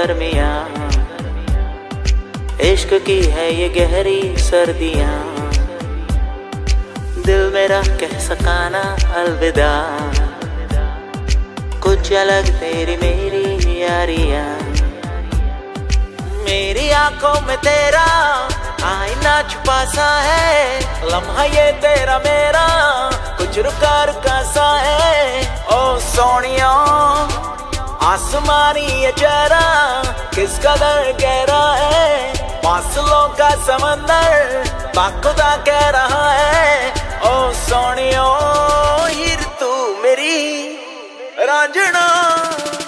गर्मियाँ, इश्क की है ये गहरी सर्दियाँ। दिल मेरा कह सका ना अलविदा, कुछ अलग तेरी मेरी यारियाँ। मेरी आंखों में तेरा आईना छुपा सा है, लम्हा ये तेरा मेरा कुछ रुका रुका सा है। ओ सोनिया आसमानी ये चेहरा किस कदर गहरा है, फासलों का समंदर बाखुदा कह रहा है। ओ सोनिया हीर तू मेरी रांझना।